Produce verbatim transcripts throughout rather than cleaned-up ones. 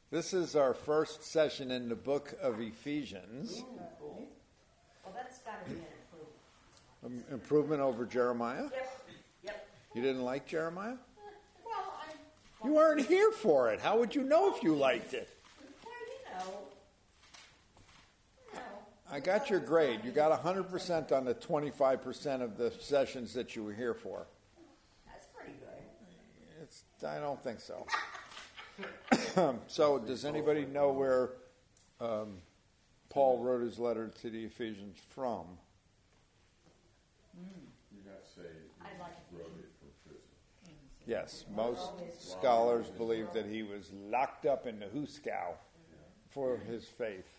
This is our first session in the book of Ephesians. Ooh, cool. Well, that's got to be an improvement. Um, improvement over Jeremiah? Yep. Yep. You didn't like Jeremiah? Well, I... You weren't here for it. How would you know if you liked it? Well, you know. No. I got your grade. You got one hundred percent on the twenty-five percent of the sessions that you were here for. That's pretty good. It's, I don't think so. So, does anybody know where um, Paul wrote his letter to the Ephesians from? You're not saying I'd like he wrote it from prison. Yes, most scholars believe that he was locked up in the Huskow for his faith,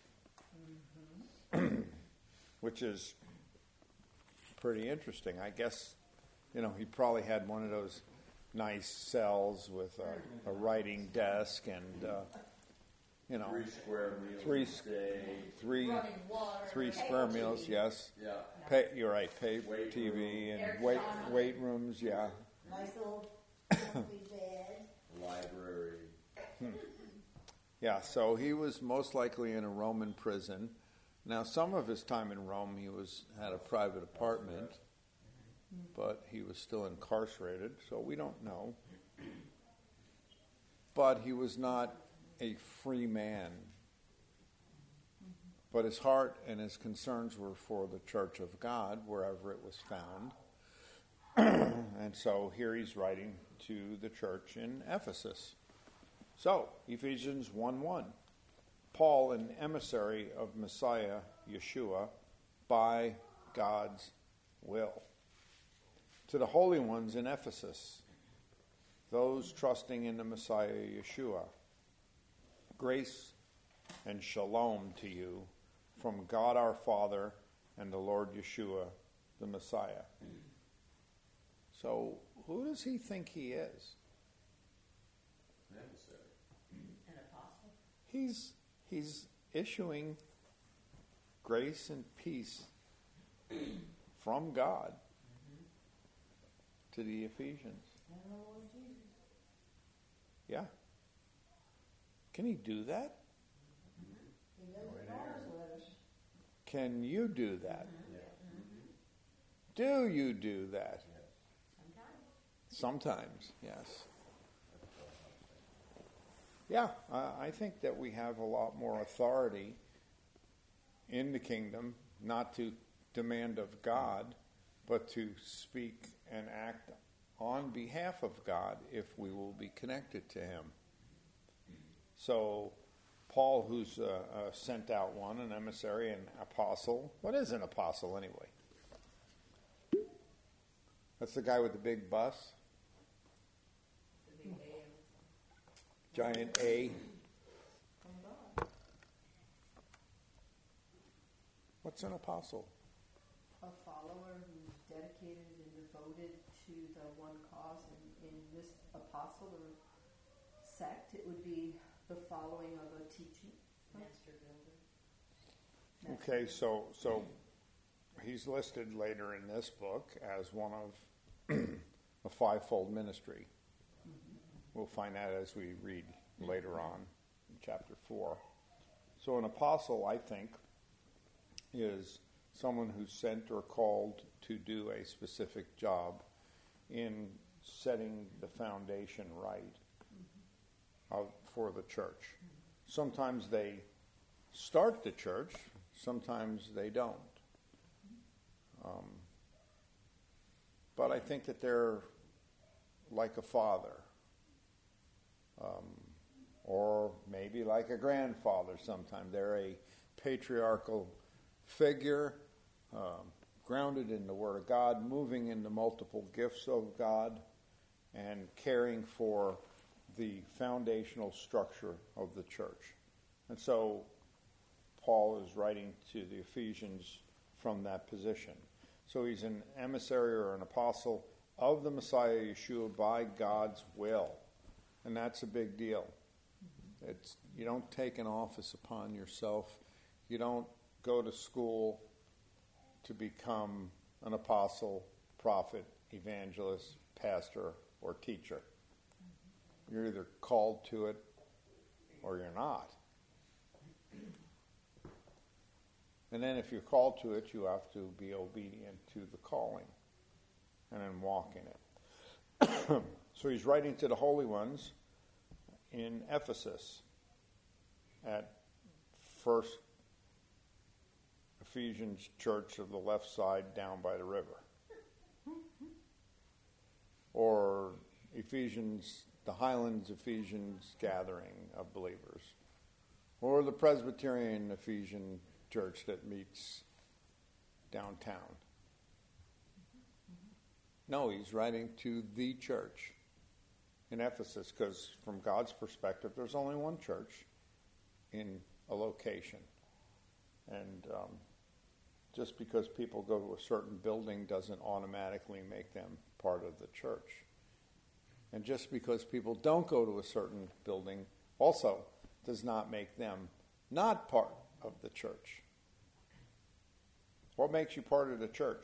which is pretty interesting. I guess, you know, he probably had one of those nice cells with a, a writing desk and, uh, you know, Three square meals three, a day. three, Running water. three cable square T V. meals, yes. Yeah. Pay, you're right, pay Weight T V room. and Air weight, con. weight rooms, yeah. Nice little comfy bed. Library. Yeah, so he was most likely in a Roman prison. Now, some of his time in Rome, he was had a private apartment, but he was still incarcerated, so we don't know. But he was not a free man. But his heart and his concerns were for the church of God, wherever it was found. And so here he's writing to the church in Ephesus. So, Ephesians one one. Paul, an emissary of Messiah Yeshua, by God's will. To the holy ones in Ephesus, those trusting in the Messiah Yeshua, grace and shalom to you from God our Father and the Lord Yeshua, the Messiah. So, who does he think he is? Necessary. An apostle. He's he's issuing grace and peace from God to the Ephesians. And the Lord Jesus. Yeah. Can he do that? He does it in all his letters. Can you do that? Yeah. Do you do that? Sometimes. Sometimes, yes. Yeah, I I think that we have a lot more authority in the kingdom, not to demand of God, but to speak and act on behalf of God if we will be connected to Him. So, Paul, who's a, a sent out one, an emissary, an apostle. What is an apostle anyway? That's the guy with the big bus, The big A. giant A. From God. What's an apostle? A follower who's dedicated and devoted to the one cause. And in this apostle or sect, it would be the following of a teaching. Master builder. Okay, so so he's listed later in this book as one of a fivefold ministry. We'll find out as we read later on in chapter four. So an apostle, I think, is someone who's sent or called to do a specific job in setting the foundation right of, for the church. Sometimes they start the church, sometimes they don't. Um, but I think that they're like a father, um, or maybe like a grandfather sometimes. They're a patriarchal figure, um, grounded in the Word of God, moving in the multiple gifts of God, and caring for the foundational structure of the church. And so Paul is writing to the Ephesians from that position. So he's an emissary or an apostle of the Messiah Yeshua by God's will. And that's a big deal. It's, you don't take an office upon yourself. You don't go to school to become an apostle, prophet, evangelist, pastor, or teacher. You're either called to it or you're not. And then if you're called to it, you have to be obedient to the calling and then walk in it. So he's writing to the holy ones in Ephesus at First Ephesians Church of the left side down by the river. Or Ephesians, the Highlands Ephesians gathering of believers. Or the Presbyterian Ephesian church that meets downtown. No, he's writing to the church in Ephesus because from God's perspective, there's only one church in a location. And um, just because people go to a certain building doesn't automatically make them part of the church. And just because people don't go to a certain building also does not make them not part of the church. What makes you part of the church?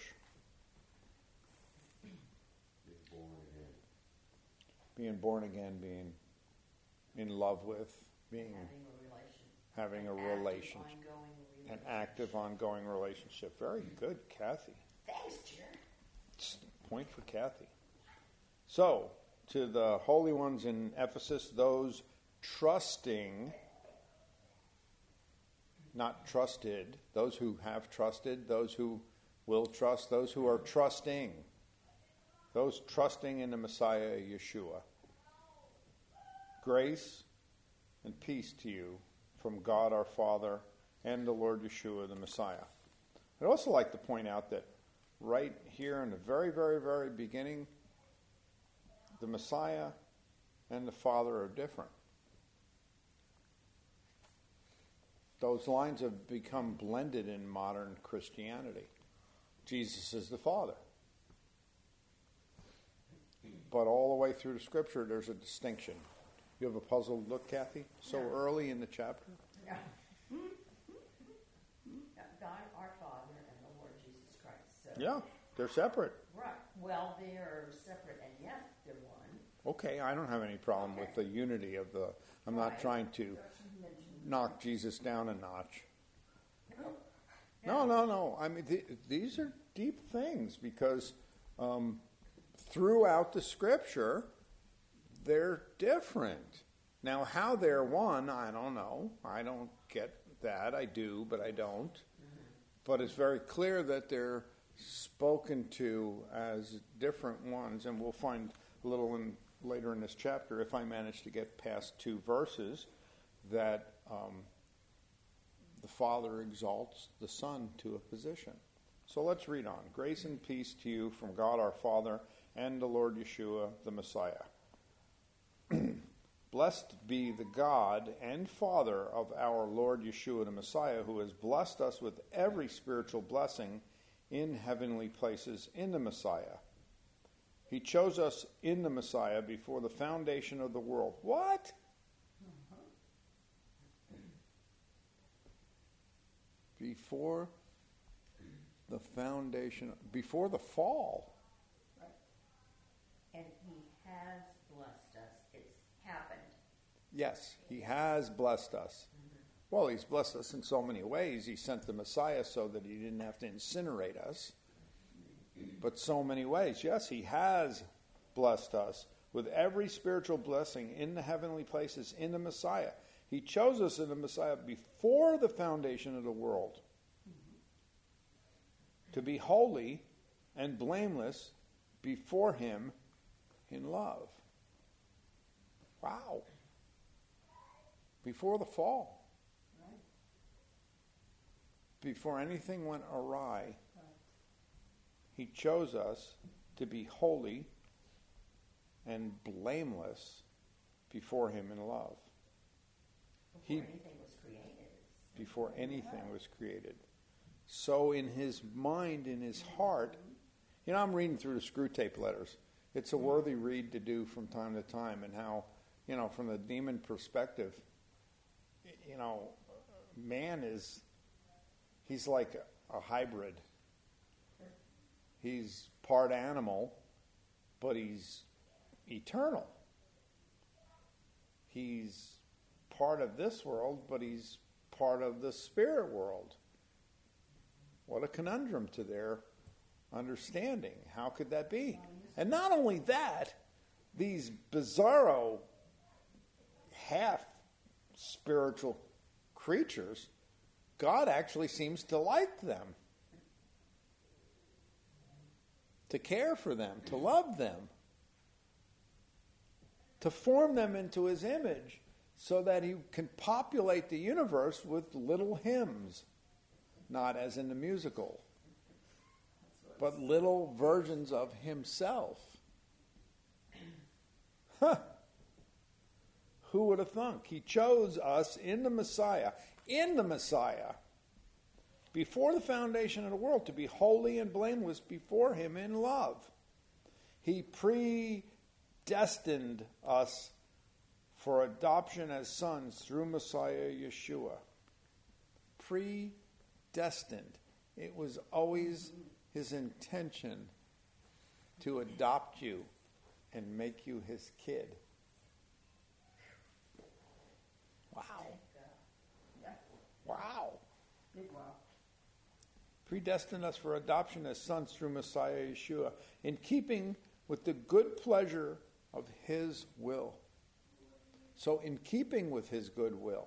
Being born again. Being born again, being in love with, being Having a relation. having a An active, relation, ongoing an relationship. active, ongoing relationship. Very good, Kathy. Thanks, Jer. Point for Kathy. So, to the holy ones in Ephesus, those trusting, not trusted, those who have trusted, those who will trust, those who are trusting, those trusting in the Messiah, Yeshua. Grace and peace to you from God our Father and the Lord Yeshua, the Messiah. I'd also like to point out that right here in the very, very, very beginning, the Messiah and the Father are different. Those lines have become blended in modern Christianity. Jesus is the Father. But all the way through the Scripture, there's a distinction. You have a puzzled look, Kathy? So Yeah. early in the chapter? Yeah. God, our Father, and the Lord Jesus Christ. So, Yeah, they're separate. right. Well, they're separate, and yet they're one. Okay, I don't have any problem with the unity of the... I'm not Right. trying to knock Jesus down a notch. No, Yeah. no, no. I mean, th- these are deep things because um, throughout the Scripture, they're different. Now, how they're one, I don't know. I don't get that. I do, but I don't. Mm-hmm. But it's very clear that they're spoken to as different ones, and we'll find a little in, later in this chapter, if I manage to get past two verses, that um, the Father exalts the Son to a position. So let's read on. Grace and peace to you from God our Father and the Lord Yeshua, the Messiah. Blessed be the God and Father of our Lord Yeshua, the Messiah, who has blessed us with every spiritual blessing in heavenly places in the Messiah. He chose us in the Messiah before the foundation of the world. What? Before the foundation, before the fall. And he has blessed us. It's happened. Yes, he has blessed us. Well, he's blessed us in so many ways. He sent the Messiah so that he didn't have to incinerate us. But so many ways. Yes, he has blessed us with every spiritual blessing in the heavenly places in the Messiah. He chose us in the Messiah before the foundation of the world to be holy and blameless before him in love. Wow. Before the fall. Right. Before anything went awry, he chose us to be holy and blameless before him in love. Before He- anything was created. Before anything was created. So in his mind, in his heart, you know, I'm reading through the Screw Tape letters. It's a worthy read to do from time to time, and how, you know, from the demon perspective, you know, man is, he's like a, a hybrid. He's part animal, but he's eternal. He's part of this world, but he's part of the spirit world. What a conundrum to their understanding. How could that be? And not only that, these bizarro half spiritual creatures, God actually seems to like them, to care for them, to love them, to form them into his image so that he can populate the universe with little hymns, not as in the musical, but little versions of himself. Huh. Who would have thunk? He chose us in the Messiah, in the Messiah, before the foundation of the world, to be holy and blameless before him in love. He predestined us for adoption as sons through Messiah Yeshua. Predestined. It was always his intention to adopt you and make you his kid. Wow. Wow. Big wow. Predestined us for adoption as sons through Messiah Yeshua, in keeping with the good pleasure of his will. So in keeping with his good will,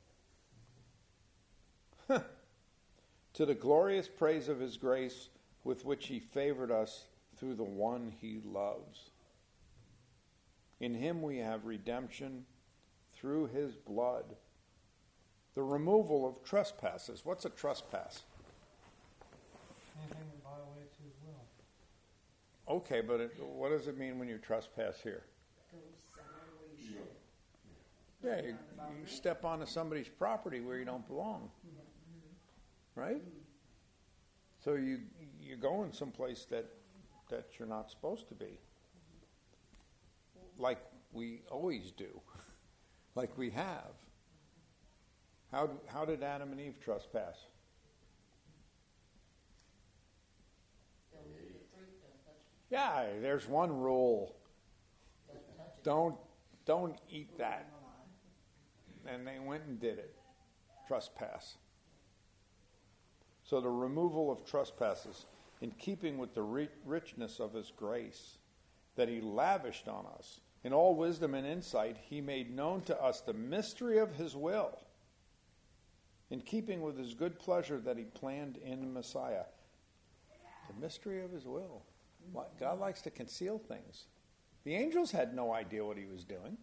to the glorious praise of his grace with which he favored us through the one he loves. In him we have redemption through his blood, the removal of trespasses. What's a trespass? Anything that violates his will. Okay, but it, what does it mean when you trespass here? Go somewhere where you should. Yeah, you, you step onto somebody's property where you don't belong, right? So you you're going someplace that that you're not supposed to be, like we always do, like we have. How how did Adam and Eve trespass? Don't eat the fruit, don't touch it, Yeah, there's one rule: don't touch it. don't don't eat that. And they went and did it. Trespass. So the removal of trespasses, in keeping with the ri- richness of his grace that he lavished on us, in all wisdom and insight, he made known to us the mystery of his will, in keeping with his good pleasure that he planned in the Messiah. The mystery of his will. God likes to conceal things. The angels had no idea what he was doing.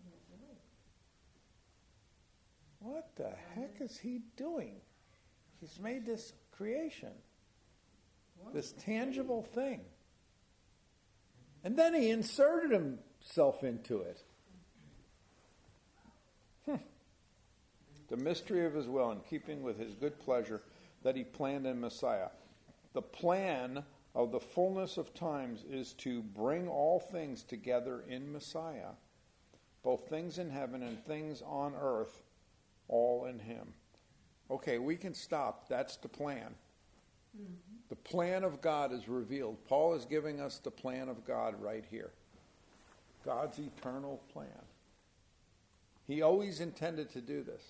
What the heck is he doing? He's made this creation, this tangible thing. And then he inserted himself into it. Hmm. The mystery of his will, in keeping with his good pleasure that he planned in Messiah. The plan of the fullness of times is to bring all things together in Messiah, both things in heaven and things on earth, all in him. Okay, we can stop. That's the plan. Mm-hmm. The plan of God is revealed. Paul is giving us the plan of God right here. God's eternal plan. He always intended to do this.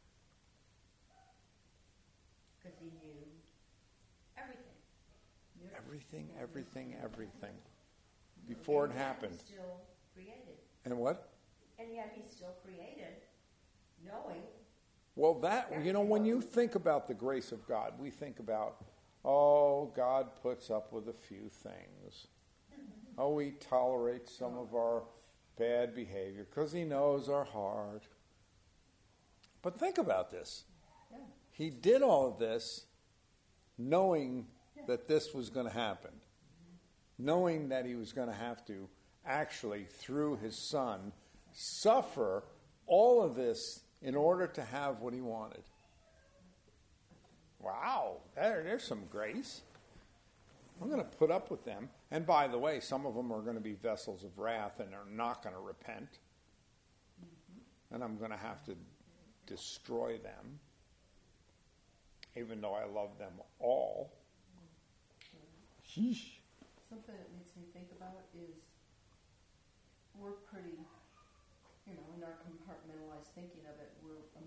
Because he knew everything. Everything, everything, everything. Before it happened. He's still created. And what? And yet he's still created, knowing. Well, that, you know, when you think about the grace of God, we think about, oh, God puts up with a few things. Oh, he tolerates some of our bad behavior because he knows our heart. But think about this. He did all of this knowing that this was going to happen, knowing that he was going to have to actually, through his son, suffer all of this in order to have what he wanted. Wow, there, there's some grace. I'm going to put up with them. And by the way, some of them are going to be vessels of wrath and are not going to repent. And I'm going to have to destroy them, even though I love them all. Sheesh. Something that makes me think about is we're pretty, you know, in our compartmentalized thinking of it, we're a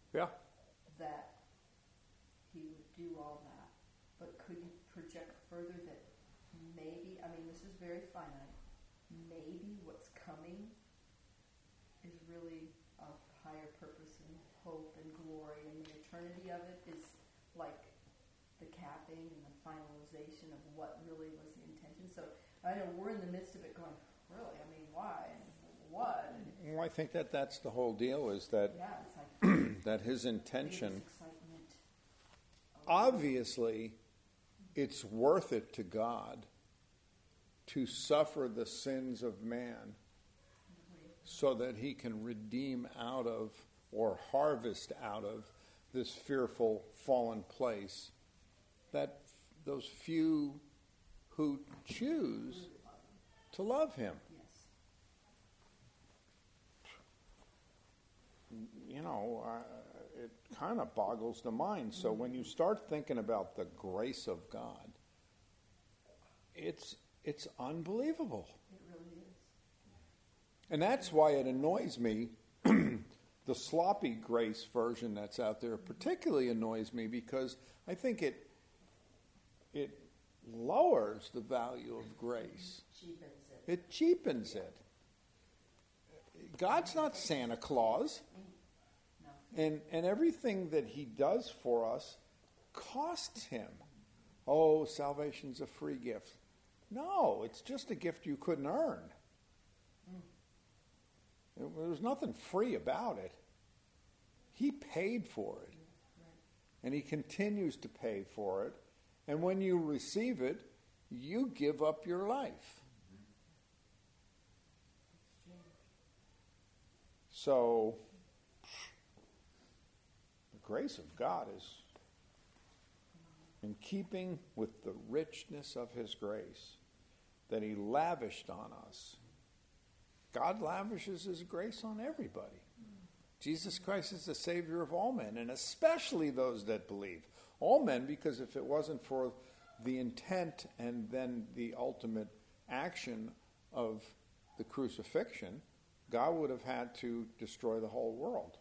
Yeah. that he would do all that. But could you project further that maybe, I mean, this is very finite, maybe what's coming is really of higher purpose and hope and glory, and the eternity of it is like the capping and the finalization of what really was the intention. So I know we're in the midst of it going, really, I mean, why and what? And Well, I think that that's the whole deal, is that yeah, it's like that his maybe intention, it's excitement. obviously, it's worth it to God to suffer the sins of man so that he can redeem out of or harvest out of this fearful fallen place that those few who choose to love him. Yes. You know, uh, it kind of boggles the mind. So when you start thinking about the grace of God, it's it's unbelievable. It really is. And that's why it annoys me. The sloppy grace version that's out there particularly annoys me, because I think it it lowers the value of grace. Cheapens it. It cheapens it. God's not Santa Claus. No. And and everything that he does for us costs him. Oh, salvation's a free gift. No, it's just a gift you couldn't earn. There was nothing free about it. He paid for it. And he continues to pay for it. And when you receive it, you give up your life. So, the grace of God is in keeping with the richness of his grace that he lavished on us. God lavishes his grace on everybody. Jesus Christ is the Savior of all men, and especially those that believe. All men, because if it wasn't for the intent and then the ultimate action of the crucifixion, God would have had to destroy the whole world.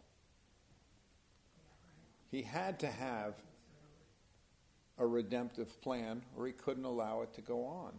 He had to have a redemptive plan, or he couldn't allow it to go on.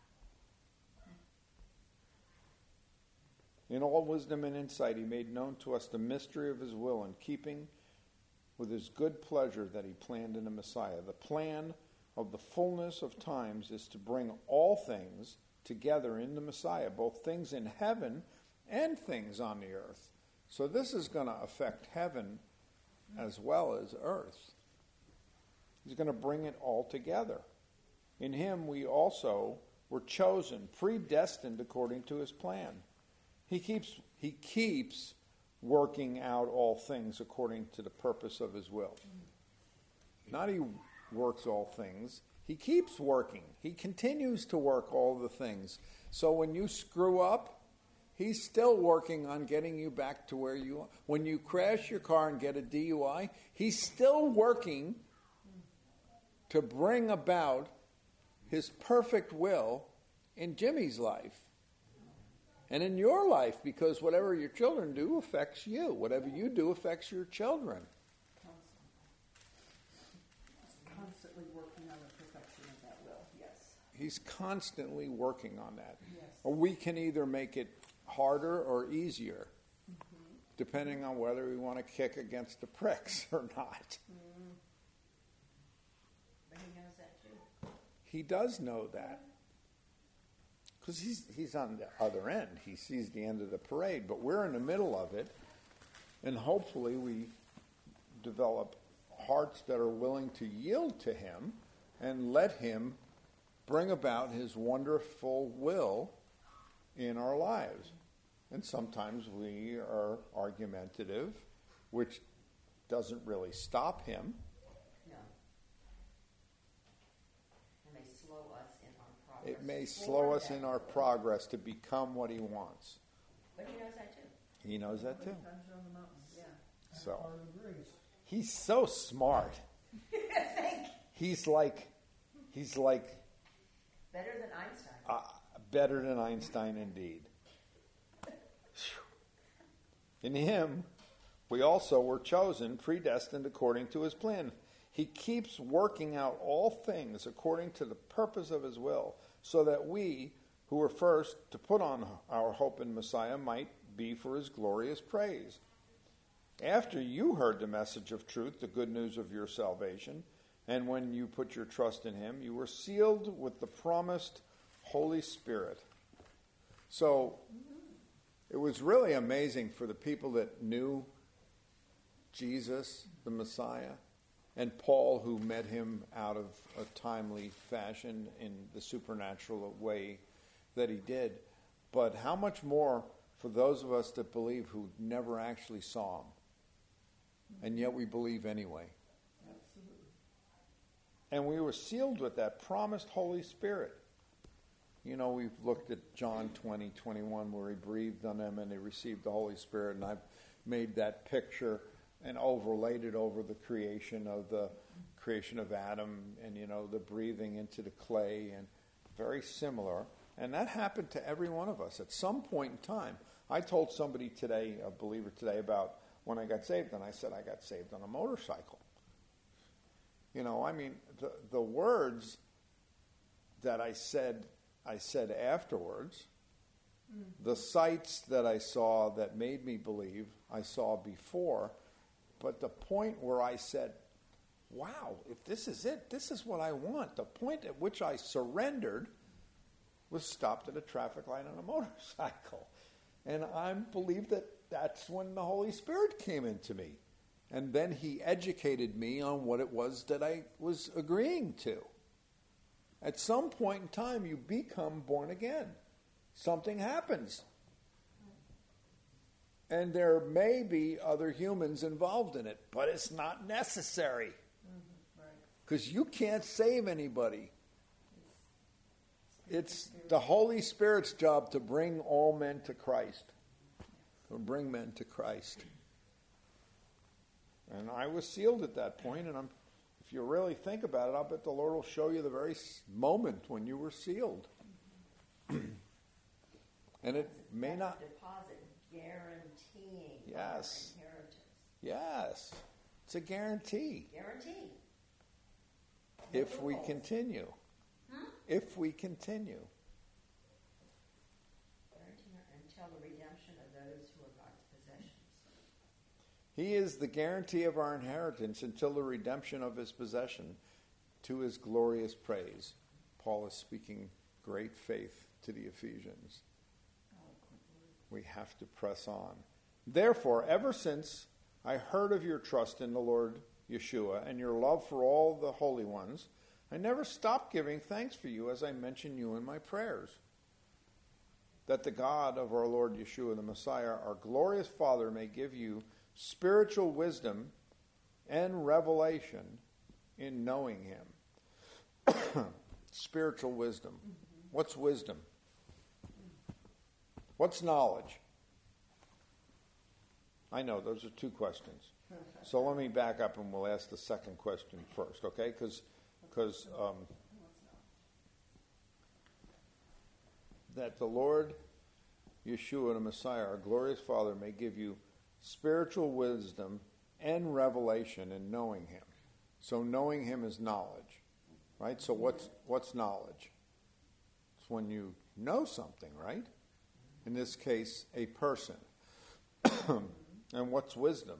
In all wisdom and insight, he made known to us the mystery of his will, in keeping with his good pleasure that he planned in the Messiah. The plan of the fullness of times is to bring all things together in the Messiah, both things in heaven and things on the earth. So this is going to affect heaven as well as earth. He's going to bring it all together. In him we also were chosen, predestined according to his plan. He keeps he keeps working out all things according to the purpose of his will. Not he works all things. He keeps working. He continues to work all the things. So when you screw up, he's still working on getting you back to where you are. When you crash your car and get a D U I, he's still working to bring about his perfect will in Jimmy's life. And in your life, because whatever your children do affects you. Whatever you do affects your children. Constantly. Constantly working on the perfection of that will, yes. He's constantly working on that. Yes. Or we can either make it harder or easier, Mm-hmm. depending on whether we want to kick against the pricks or not. Mm. But he knows that too. He does know that. Because he's, he's on the other end. He sees the end of the parade, but we're in the middle of it. And hopefully we develop hearts that are willing to yield to him and let him bring about his wonderful will in our lives. And sometimes we are argumentative, which doesn't really stop him. No. It may slow us in our progress. It may slow us in our progress to become what he wants. But he knows that too. He knows that too. Times you're on the mountains, yeah. So he's so smart. He's like, he's like Better than Einstein. uh, better than Einstein indeed. In him, we also were chosen, predestined according to his plan. He keeps working out all things according to the purpose of his will, so that we, who were first to put on our hope in Messiah, might be for his glorious praise. After you heard the message of truth, the good news of your salvation, and when you put your trust in him, you were sealed with the promised Holy Spirit. So it was really amazing for the people that knew Jesus, the Messiah, and Paul, who met him out of a timely fashion in the supernatural way that he did. But how much more for those of us that believe who never actually saw him, and yet we believe anyway. Absolutely. And we were sealed with that promised Holy Spirit. You know, we've looked at John twenty, twenty-one, where he breathed on them and they received the Holy Spirit, and I've made that picture and overlaid it over the creation of the creation of Adam, and, you know, the breathing into the clay, and very similar. And that happened to every one of us at some point in time. I told somebody today, a believer today, about when I got saved, and I said I got saved on a motorcycle. You know, I mean, the the words that I said, I said afterwards, mm-hmm. the sights that I saw that made me believe, I saw before, but the point where I said, wow, if this is it, this is what I want, the point at which I surrendered was stopped at a traffic light on a motorcycle. And I believe that that's when the Holy Spirit came into me. And then he educated me on what it was that I was agreeing to. At some point in time, you become born again. Something happens. And there may be other humans involved in it, but it's not necessary. Because mm-hmm, right. you can't save anybody. It's the Holy Spirit's job to bring all men to Christ. To bring men to Christ. And I was sealed at that point, and I'm, if you really think about it, I'll bet the Lord will show you the very moment when you were sealed. And it may That's not... a deposit guaranteeing Yes. our inheritance. Yes. It's a guarantee. Guarantee. If we rules. continue. Hmm? If we continue. Guarantee until the redemption of those who are God's possessions. He is the guarantee of our inheritance until the redemption of his possession to his glorious praise. Paul is speaking great faith to the Ephesians. We have to press on. Therefore, ever since I heard of your trust in the Lord Yeshua and your love for all the holy ones, I never stopped giving thanks for you as I mention you in my prayers. That the God of our Lord Yeshua, the Messiah, our glorious Father, may give you spiritual wisdom and revelation in knowing him. Spiritual wisdom. What's wisdom? What's knowledge? I know, those are two questions. So let me back up and we'll ask the second question first, okay? Because because um, that the Lord Yeshua, the Messiah, our glorious Father, may give you spiritual wisdom and revelation in knowing him. So knowing him is knowledge, right? So what's what's knowledge? It's when you know something, right? In this case, a person. And what's wisdom?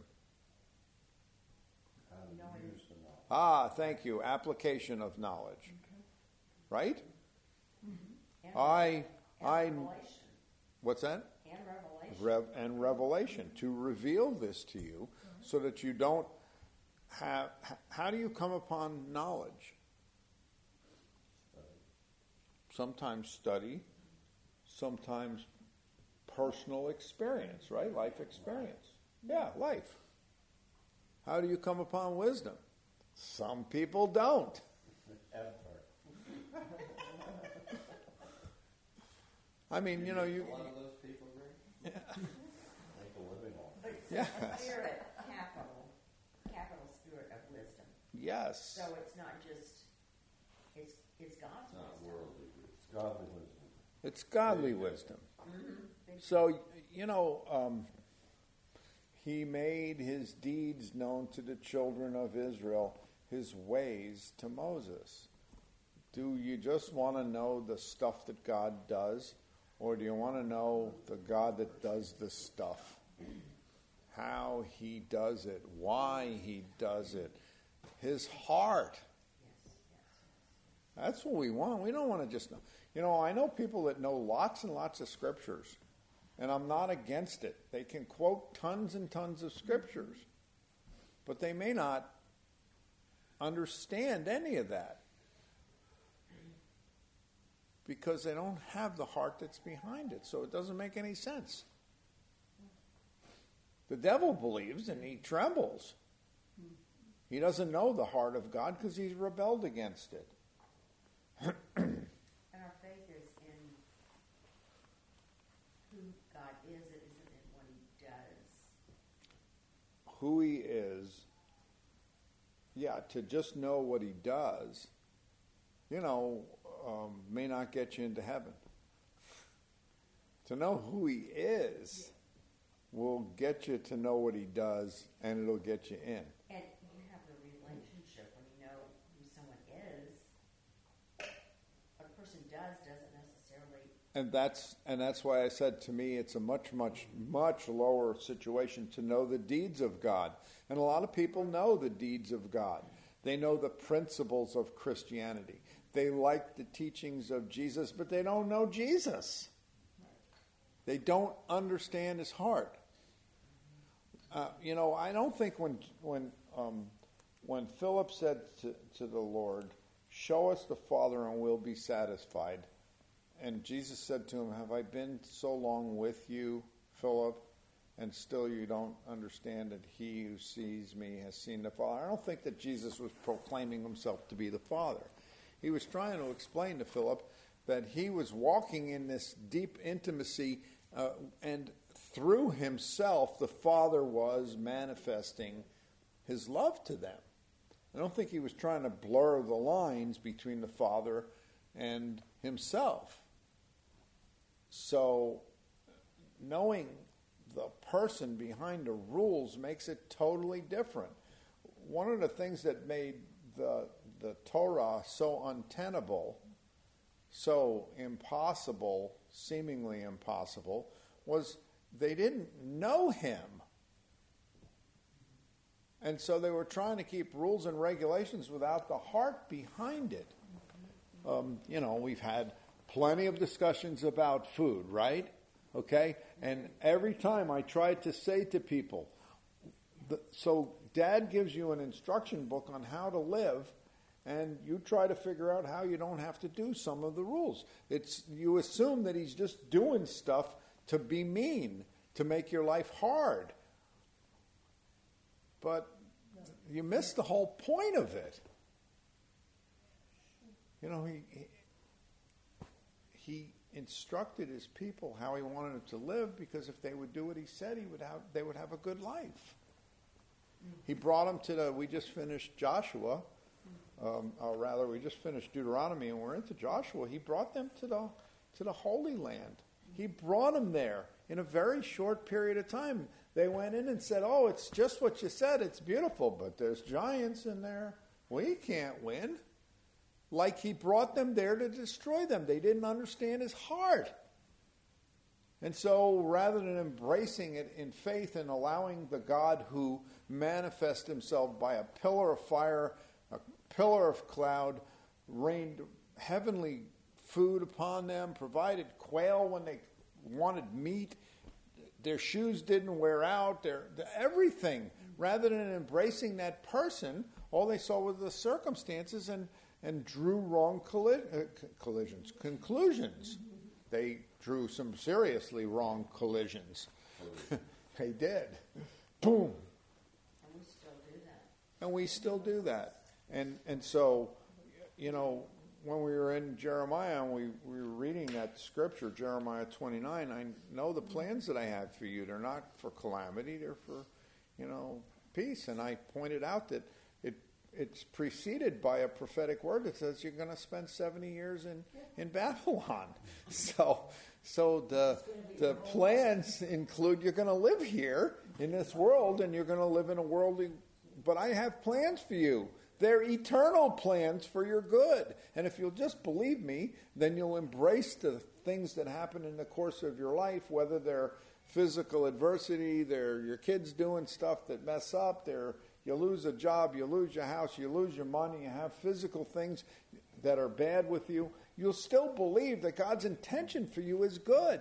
How to use the knowledge. Ah, thank you. Application of knowledge. Okay. Right? And, I, and I, revelation. what's that? And revelation. Rev, and revelation. To reveal this to you so that you don't have, h- how do you come upon knowledge? Study. Sometimes study, sometimes personal experience, right? Life experience. Yeah, life. How do you come upon wisdom? Some people don't. Ever. I mean, you know, you... One of those people, Greg? Yeah. Make a living off. But it's Yes. a spirit, capital, capital spirit of wisdom. Yes. So it's not just, it's, it's God's It's not wisdom. worldly. It's godly wisdom. It's godly wisdom. Mm-hmm. So, you know, um, He made his deeds known to the children of Israel, his ways to Moses. Do you just want to know the stuff that God does, or do you want to know the God that does the stuff? How he does it, why he does it, his heart. That's what we want. We don't want to just know. You know, I know people that know lots and lots of scriptures, and I'm not against it. They can quote tons and tons of scriptures, but they may not understand any of that because they don't have the heart that's behind it, so it doesn't make any sense. The devil believes and he trembles. He doesn't know the heart of God because he's rebelled against it. And our faith is in who God is, it isn't in what he does. Who he is, yeah, to just know what he does, you know, um, may not get you into heaven. To know who he is will get you to know what he does, and it'll get you in. And you have a relationship when you know who someone is. What a person does doesn't necessarily. And that's and that's why I said, to me, it's a much, much, much lower situation to know the deeds of God. And a lot of people know the deeds of God. They know the principles of Christianity. They like the teachings of Jesus, but they don't know Jesus. They don't understand his heart. Uh, you know, I don't think when when um, when Philip said to, to the Lord, "Show us the Father and we'll be satisfied," and Jesus said to him, "Have I been so long with you, Philip, and still you don't understand that he who sees me has seen the Father?" I don't think that Jesus was proclaiming himself to be the Father. He was trying to explain to Philip that he was walking in this deep intimacy, uh, and through himself, the Father was manifesting his love to them. I don't think he was trying to blur the lines between the Father and himself. So, knowing the person behind the rules makes it totally different. One of the things that made the the Torah so untenable, so impossible, seemingly impossible, was they didn't know him. And so they were trying to keep rules and regulations without the heart behind it. Um, you know, we've had plenty of discussions about food, right? Okay? And every time I tried to say to people, the, so Dad gives you an instruction book on how to live, and you try to figure out how you don't have to do some of the rules. It's you assume that he's just doing stuff to be mean, to make your life hard. But you miss the whole point of it. You know, he, he he instructed his people how he wanted them to live, because if they would do what he said, he would have they would have a good life. He brought them to the. We just finished Joshua. Um, or rather, we just finished Deuteronomy, and we're into Joshua. He brought them to the to the Holy Land. He brought them there in a very short period of time. They went in and said, "Oh, it's just what you said. It's beautiful, but there's giants in there. We can't win." Like he brought them there to destroy them. They didn't understand his heart. And so, rather than embracing it in faith and allowing the God who manifests himself by a pillar of fire, a pillar of cloud, rained heavenly food upon them, provided quail when they wanted meat, their shoes didn't wear out, their, everything. Rather than embracing that person, all they saw were the circumstances and, and drew wrong colli- uh, collisions, conclusions. They drew some seriously wrong collisions. They did. Boom. And we still do that. And we still do that. And and so, you know, when we were in Jeremiah and we, we were reading that scripture, Jeremiah twenty-nine, I know the plans that I have for you. They're not for calamity, they're for, you know, peace. And I pointed out that it it's preceded by a prophetic word that says you're going to spend seventy years in, in Babylon. So so the the plans include you're going to live here in this world, and you're going to live in a worldly, but I have plans for you. They're eternal plans for your good. And if you'll just believe me, then you'll embrace the things that happen in the course of your life, whether they're physical adversity, they're your kids doing stuff that mess up, they're, you lose a job, you lose your house, you lose your money, you have physical things that are bad with you. You'll still believe that God's intention for you is good.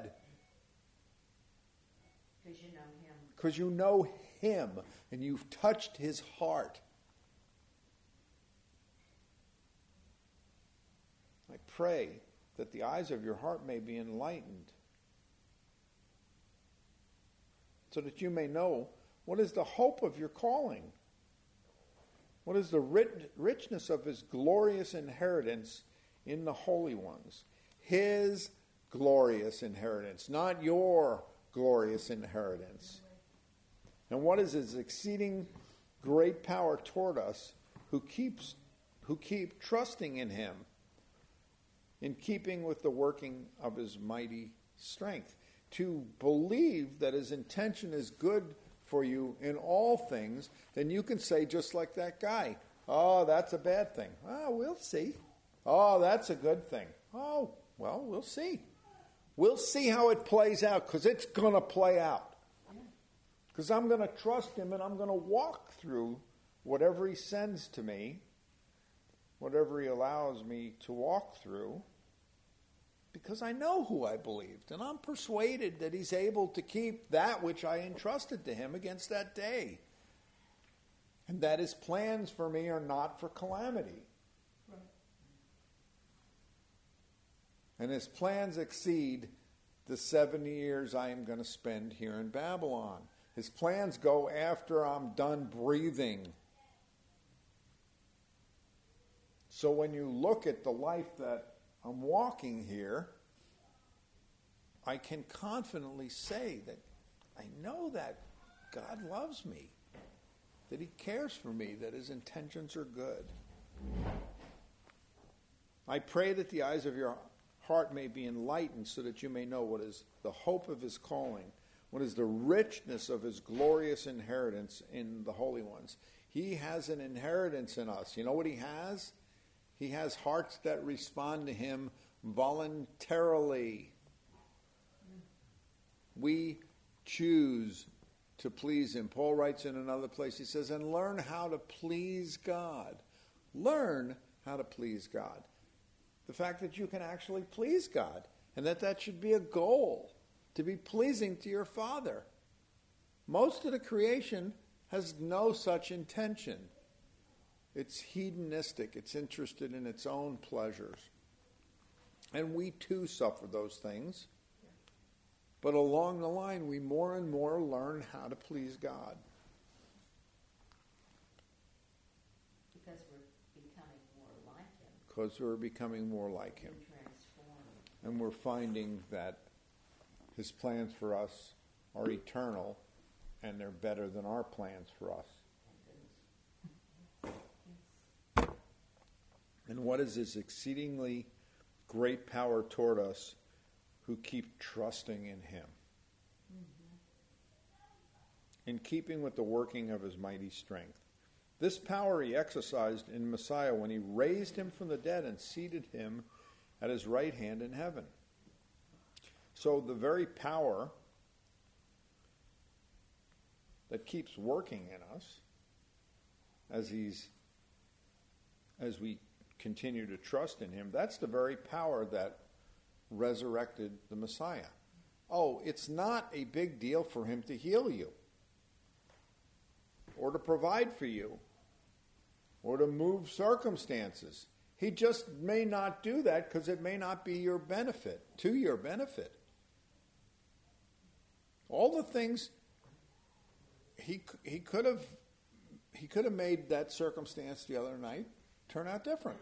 Because you know him. Because you know him and you've touched his heart. I pray that the eyes of your heart may be enlightened, so that you may know what is the hope of your calling, what is the rich, richness of his glorious inheritance in the holy ones. His glorious inheritance, not your glorious inheritance. And what is his exceeding great power toward us who keeps who keep trusting in him, in keeping with the working of his mighty strength. To believe that his intention is good for you in all things, then you can say just like that guy, oh, that's a bad thing. Oh, we'll see. Oh, that's a good thing. Oh, well, we'll see. We'll see how it plays out, because it's going to play out. Because I'm going to trust him, and I'm going to walk through whatever he sends to me, whatever he allows me to walk through, because I know who I believed, and I'm persuaded that he's able to keep that which I entrusted to him against that day. And that his plans for me are not for calamity. Right. And his plans exceed the seventy years I am going to spend here in Babylon. His plans go after I'm done breathing. So when you look at the life that I'm walking here, I can confidently say that I know that God loves me, that he cares for me, that his intentions are good. I pray that the eyes of your heart may be enlightened, so that you may know what is the hope of his calling, what is the richness of his glorious inheritance in the holy ones. He has an inheritance in us. You know what he has? He has hearts that respond to him voluntarily. We choose to please him. Paul writes in another place, he says, and learn how to please God. Learn how to please God. The fact that you can actually please God, and that that should be a goal, to be pleasing to your Father. Most of the creation has no such intention. It's hedonistic. It's interested in its own pleasures. And we too suffer those things. But along the line, we more and more learn how to please God. Because we're becoming more like him. Because we're becoming more like him. Being transformed. And we're finding that his plans for us are eternal, and they're better than our plans for us. And what is his exceedingly great power toward us who keep trusting in him? Mm-hmm. In keeping with the working of his mighty strength. This power he exercised in Messiah when he raised him from the dead and seated him at his right hand in heaven. So the very power that keeps working in us as he's as we continue to trust in him, that's the very power that resurrected the Messiah. Oh, it's not a big deal for him to heal you, or to provide for you, or to move circumstances. He just may not do that because it may not be your benefit, to your benefit. All the things he he could have he could have made that circumstance the other night turn out different.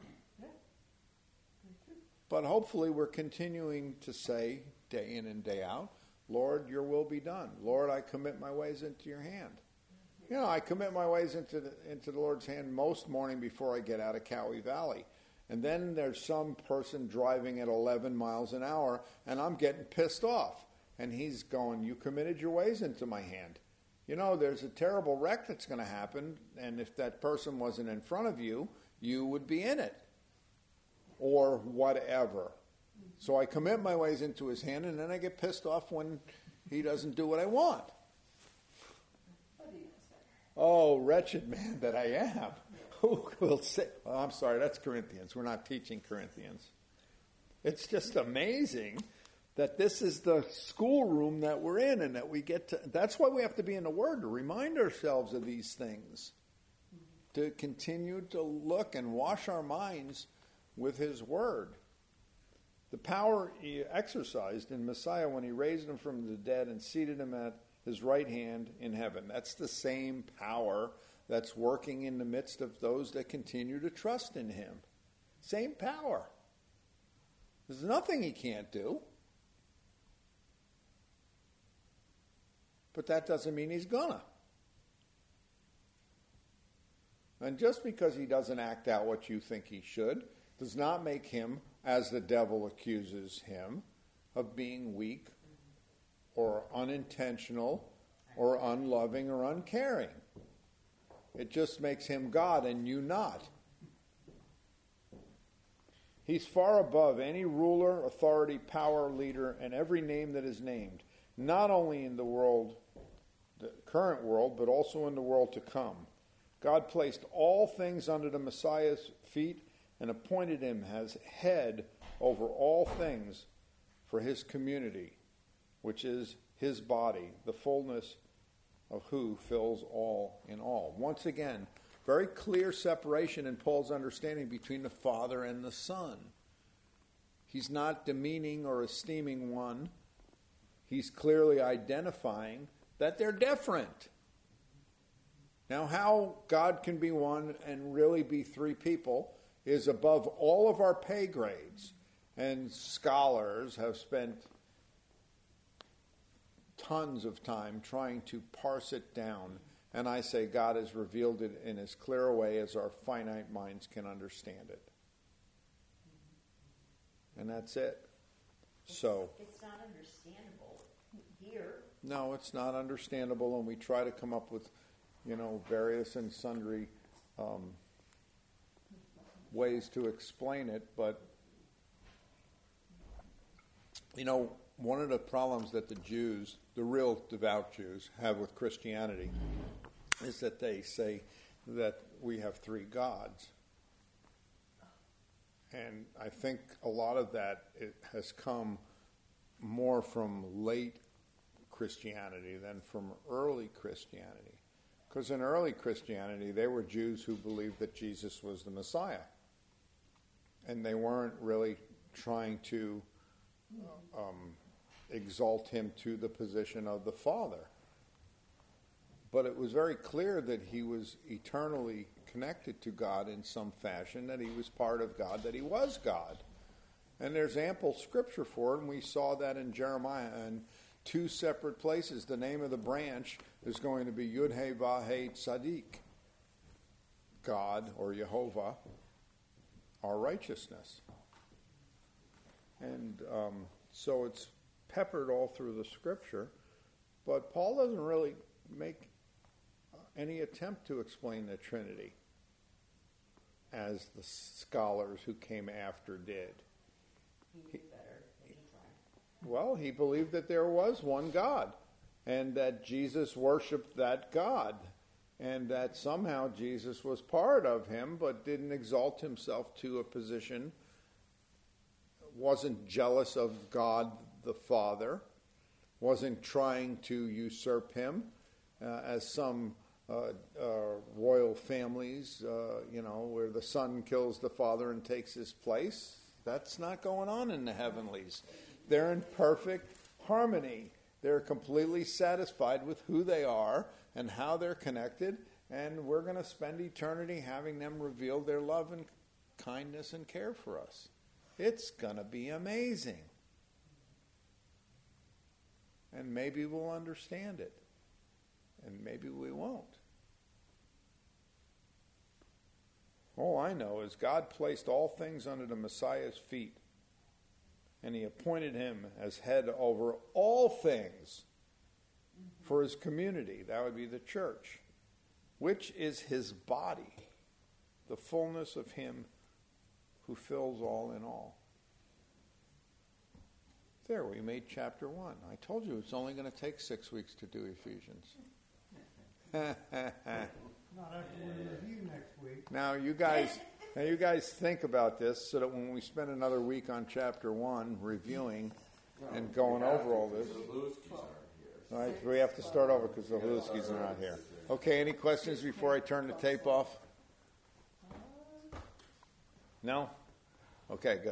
But hopefully we're continuing to say day in and day out, Lord, your will be done. Lord, I commit my ways into your hand. You know, I commit my ways into the, into the Lord's hand most morning before I get out of Cowie Valley. And then there's some person driving at eleven miles an hour, and I'm getting pissed off. And he's going, you committed your ways into my hand. you know, there's a terrible wreck that's going to happen, and if that person wasn't in front of you, you would be in it. Or whatever. So I commit my ways into his hand, and then I get pissed off when he doesn't do what I want. What do you say? Oh, wretched man that I am. Who will say? Oh, I'm sorry, that's Corinthians. We're not teaching Corinthians. It's just amazing that this is the schoolroom that we're in, and that we get to. That's why we have to be in the Word, to remind ourselves of these things. To continue to look and wash our minds with His Word. The power He exercised in Messiah when He raised Him from the dead and seated Him at His right hand in heaven. That's the same power that's working in the midst of those that continue to trust in Him. Same power. There's nothing He can't do. But that doesn't mean He's gonna. And just because He doesn't act out what you think He should, does not make Him, as the devil accuses Him, of being weak or unintentional or unloving or uncaring. It just makes Him God and you not. He's far above any ruler, authority, power, leader, and every name that is named, not only in the world, the current world, but also in the world to come. God placed all things under the Messiah's feet and appointed Him as head over all things for His community, which is His body, the fullness of who fills all in all. Once again, very clear separation in Paul's understanding between the Father and the Son. He's not demeaning or esteeming one. He's clearly identifying that they're different. Now, how God can be one and really be three people is above all of our pay grades. And scholars have spent tons of time trying to parse it down. And I say God has revealed it in as clear a way as our finite minds can understand it. And that's it. So, It's not understandable here. no, it's not understandable, and we try to come up with, you know, various and sundry um, ways to explain it, but, you know, one of the problems that the Jews, the real devout Jews, have with Christianity is that they say that we have three gods. And I think a lot of that it has come more from late Christianity than from early Christianity. Because in early Christianity, they were Jews who believed that Jesus was the Messiah. And they weren't really trying to um, exalt Him to the position of the Father. But it was very clear that He was eternally connected to God in some fashion, that He was part of God, that He was God. And there's ample scripture for it, and we saw that in Jeremiah in two separate places. The name of the branch is going to be Yud-Heh-Vah-Heh Tzadik, God, or Jehovah, our righteousness. And um, so it's peppered all through the scripture, but Paul doesn't really make any attempt to explain the Trinity as the scholars who came after did. He knew better, but he tried. Well, he believed that there was one God, and that Jesus worshipped that God, and that somehow Jesus was part of Him, but didn't exalt Himself to a position, wasn't jealous of God the Father, wasn't trying to usurp Him, uh, as some uh, uh, royal families, uh, you know, where the son kills the father and takes his place. That's not going on in the heavenlies. They're in perfect harmony. They're completely satisfied with who they are and how they're connected, and we're going to spend eternity having them reveal their love and kindness and care for us. It's going to be amazing. And maybe we'll understand it. And maybe we won't. All I know is God placed all things under the Messiah's feet, and He appointed Him as head over all things for his community. That would be the church, which is his body, the fullness of him who fills all in all. There, we made chapter one. I told you it's only going to take six weeks to do Ephesians. Not after we review next week. Now you guys, now you guys think about this, so that when we spend another week on chapter one reviewing and going over all this, The Lewskis aren't here. all right, we have to start over because the Lewskis are not here. Okay, any questions before I turn the tape off? No? Okay, good.